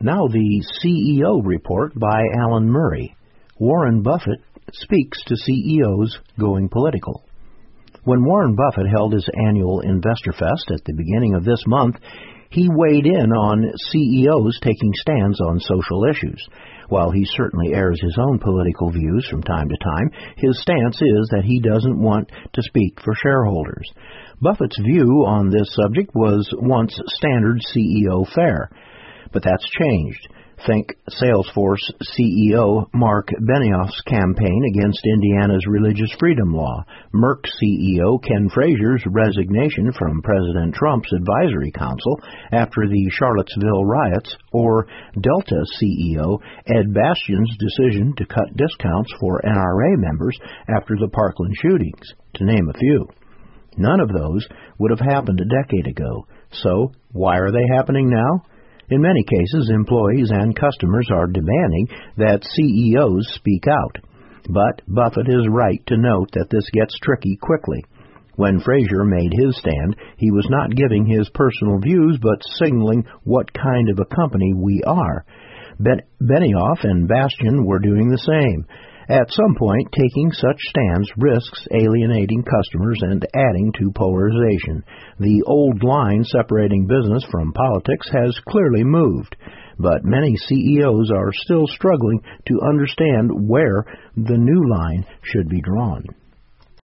Now the CEO report by Alan Murray. Warren Buffett speaks to CEOs going political. When Warren Buffett held his annual Investor Fest at the beginning of this month, he weighed in on CEOs taking stands on social issues. While he certainly airs his own political views from time to time, his stance is that he doesn't want to speak for shareholders. Buffett's view on this subject was once standard CEO fare, but that's changed. Think Salesforce CEO Mark Benioff's campaign against Indiana's religious freedom law, Merck CEO Ken Frazier's resignation from President Trump's advisory council after the Charlottesville riots, or Delta CEO Ed Bastian's decision to cut discounts for NRA members after the Parkland shootings, to name a few. None of those would have happened a decade ago. So, why are they happening now? In many cases, employees and customers are demanding that CEOs speak out. But Buffett is right to note that this gets tricky quickly. When Frazier made his stand, he was not giving his personal views, but signaling what kind of a company we are. Benioff and Bastian were doing the same. At some point, taking such stands risks alienating customers and adding to polarization. The old line separating business from politics has clearly moved, but many CEOs are still struggling to understand where the new line should be drawn.